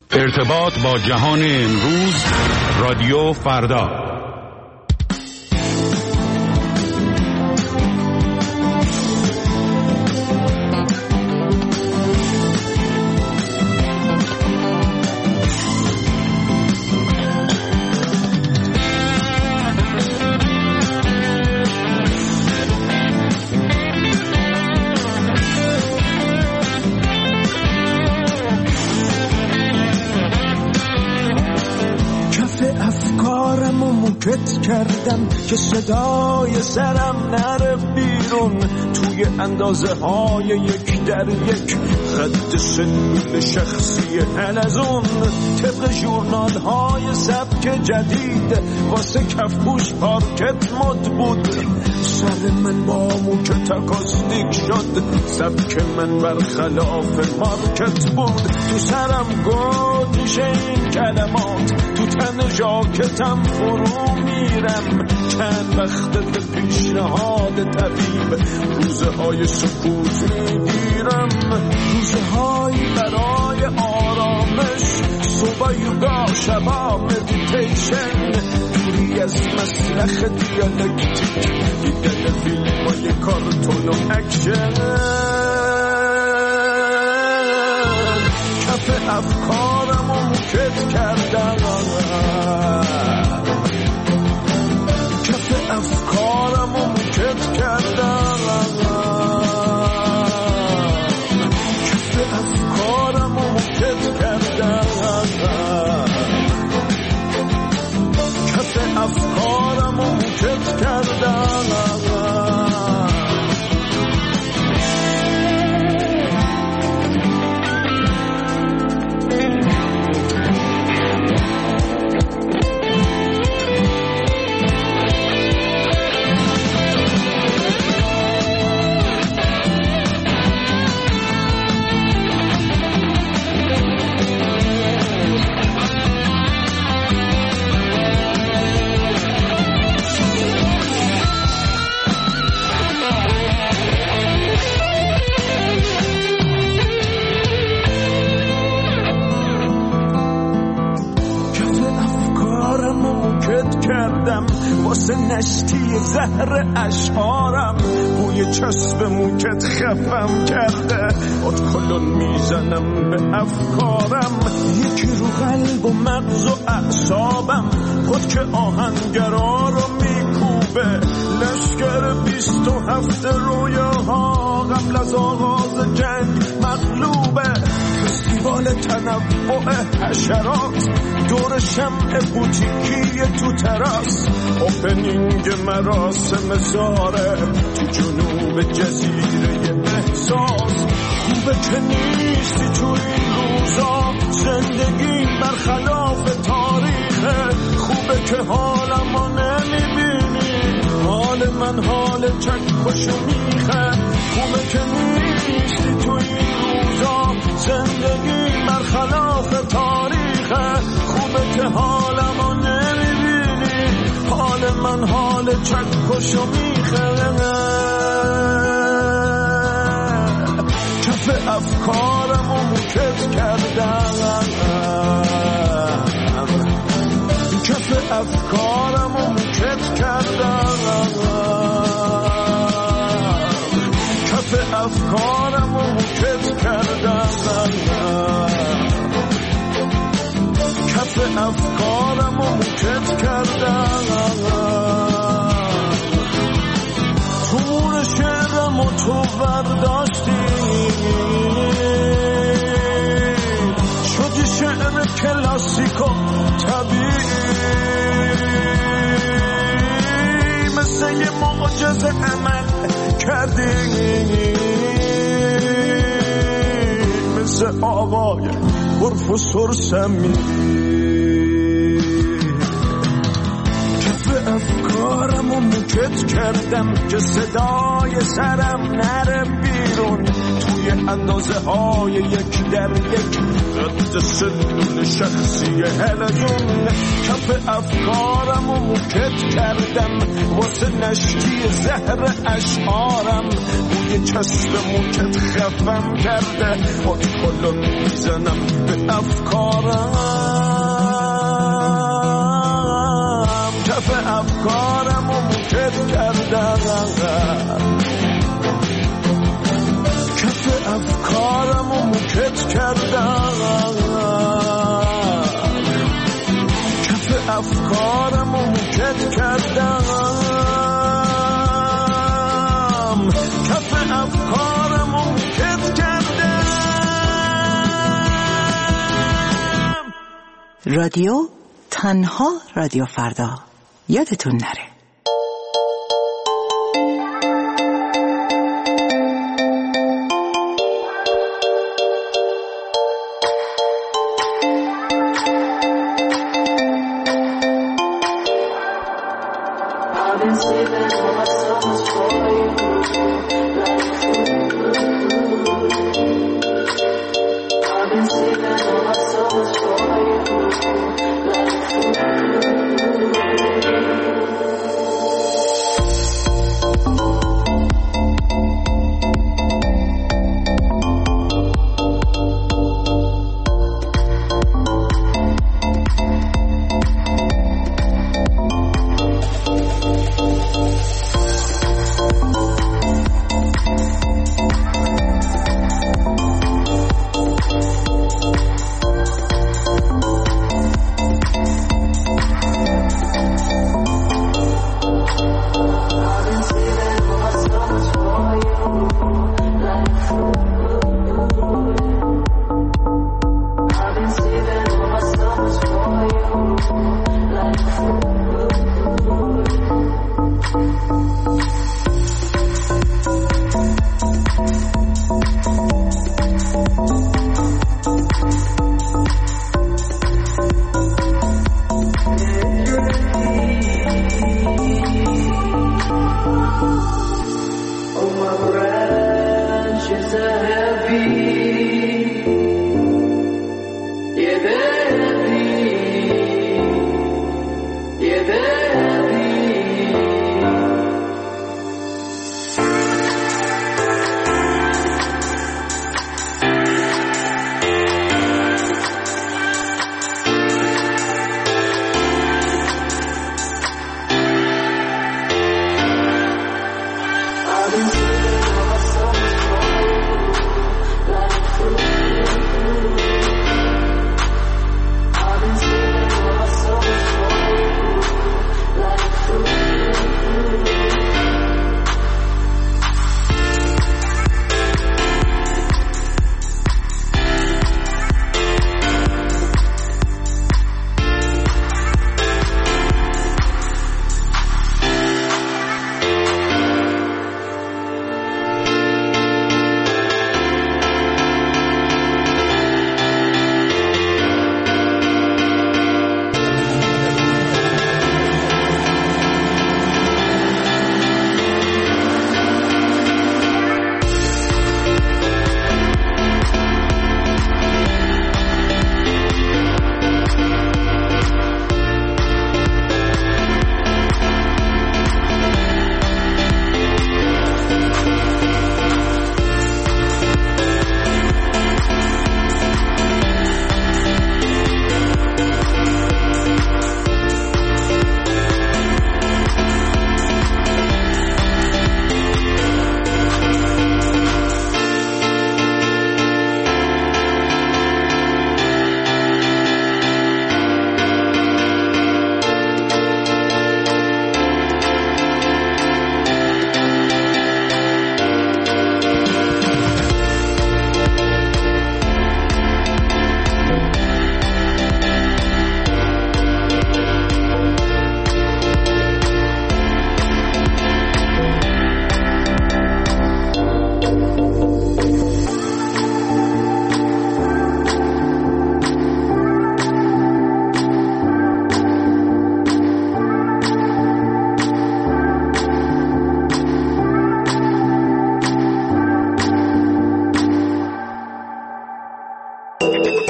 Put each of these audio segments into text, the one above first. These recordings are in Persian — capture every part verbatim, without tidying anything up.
ارتباط با جهان امروز، رادیو فردا. موکت کردم که صدای سرم نره بیرون، توی اندازه های یک در یک خط سنگین شخصی حلزون، طبق ژورنال های سبک جدید واسه کفپوش پارکت مد بود. سر من با موکت اکاستیک شد، سبک من برخلاف مارکت بود. تو سرم گود میشه این کلمات، تو تن ژاکتم فرو میرم. چند وقت پیشنهاد طبیب، روزه های سکوت میگیرم، روزه هایی برای آرامش، صبح یوگا شبا مدیتیشن، دوری از مسلخ دیالکتیک، دیدن فیلم های کارتون و اکشن. کف افکارم و موکت کردم، کف افکارم و موکت کردم، کف افکارم و موکت کردم، کف افکارم و موکت کردم. واسه نشتی زهر اشعارم، بوی چسب موکت خفم کرده، ادکلون میزنم به افکارم، یکی رو قلب و مغز و اعصابم، خود که آهنگرا رو میکوبه، لشکر بیست و هفت رویاها قبل از آغاز جنگ مغلوبه، فستیوال تنوع حشرات دور شمع بوتیکی تو تراس، اوپنینگ مراسم زاره تو جنوب جزیره احساس. خوبه که نیستی تو این روزا، زندگی برخلاف تاریخه، خوبه که حالمو نمیبینی، حال من حال چکشو میخه. خوبه که نیستی تو این روزا، زندگی برخلاف تاریخه، خوبه که حالمو نمیبینی، حال من حال چکشو میخه. کف افکارم و موکت کردم، کف افکارم و موکت کردم، کف افکارم و موکت کردم، کف افکارم و موکت کردم. تور شعرم و تو برداشتی، شدی شعر کلاسیک و طبیعی، مثل یه معجزه عمل کردی، مثل آقای پروفسور سمی. کف افکارم افکارم و موکت کردم که صدای سرم نره بیرون توی اندازه های یک در یک قد سلول شخصی هلدون. کف افکارم و موکت کردم واسه نشتی زهر اشعارم بوی چسب موکت خفم کرده خود کلون میزنم به افکارم. کف افکارم و موکت کردم کف افکارم و موکت کردم کف افکارم و موکت کردم کف افکارم و موکت کردم. رادیو تنها رادیو فردا، یادتون نره.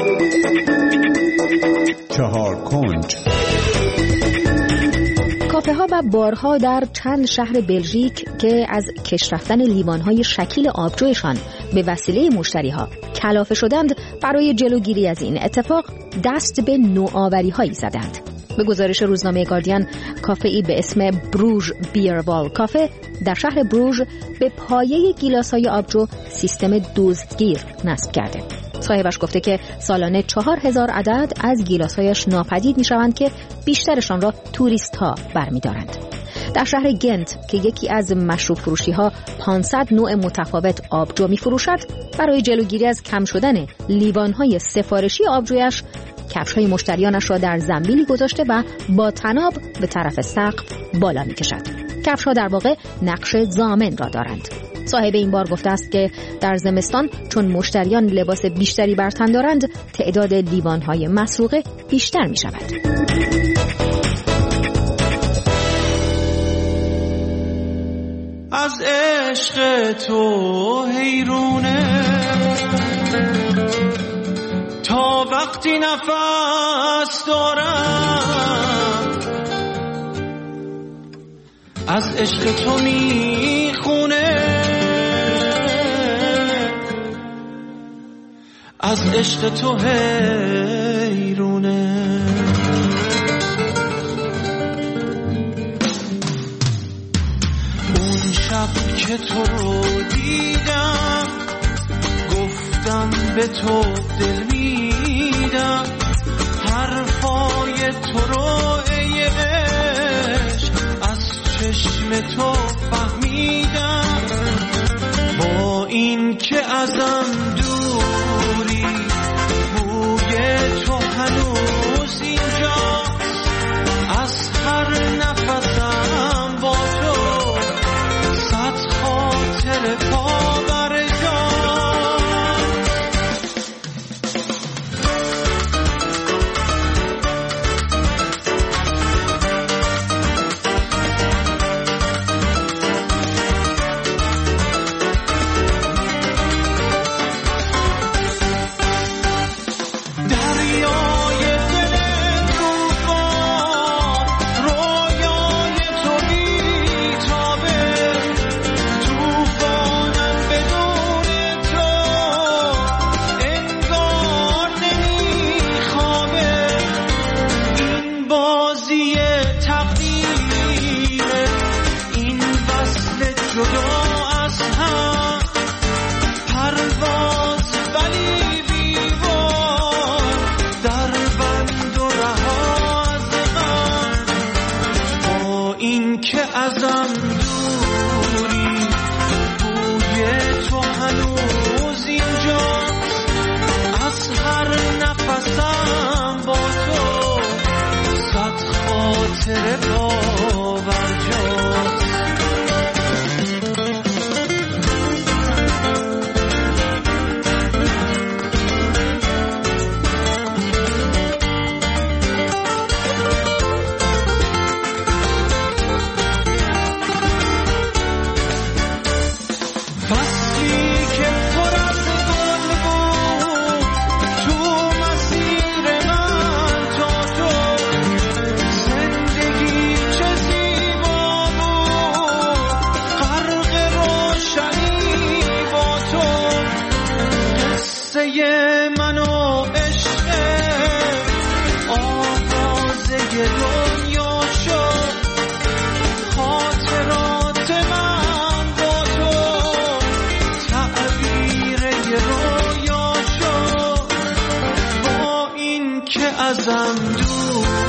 چهار کنج. کافه ها و بارها در چند شهر بلژیک که از کش رفتن لیوان‌های شکیل آبجویشان به وسیله مشتری‌ها کلافه شدند، برای جلوگیری از این اتفاق دست به نوآوری‌هایی زدند. به گزارش روزنامه گاردین، کافه‌ای به اسم بروژ بیروال کافه در شهر بروژ به پایه گیلاس‌های آبجو سیستم دزدگیر نصب کرده. صاحبش گفته که سالانه چهار هزار عدد از گیلاس‌هایش ناپدید می‌شوند که بیشترشان را توریست‌ها برمی‌دارند. در شهر گنت که یکی از مشروب فروشی‌ها پانصد نوع متفاوت آبجو می‌فروشد، برای جلوگیری از کم شدن لیوان‌های سفارشی آبجویش کفش‌های مشتریانش را در زنبیلی گذاشته و با طناب به طرف سقف بالا می‌کشد. کفش‌ها در واقع نقش ضامن را دارند. صاحب این بار گفته است که در زمستان چون مشتریان لباس بیشتری بر تن دارند، تعداد لیوان‌های مسروقه بیشتر می‌شود. از عشق تو حیرونه تا وقتی نفس دارم، از عشق تو میخونه، از عشق تو حیرونه. اون شب که تو رو دیدم گفتم به تو دل میدم، حرفای تو رو ای عشق از چشم تو فهمیدم. با این که ازم دوری بوی تو هنوز اینجاست، از هر نفسم با تو صد خاطر پاور ازم دور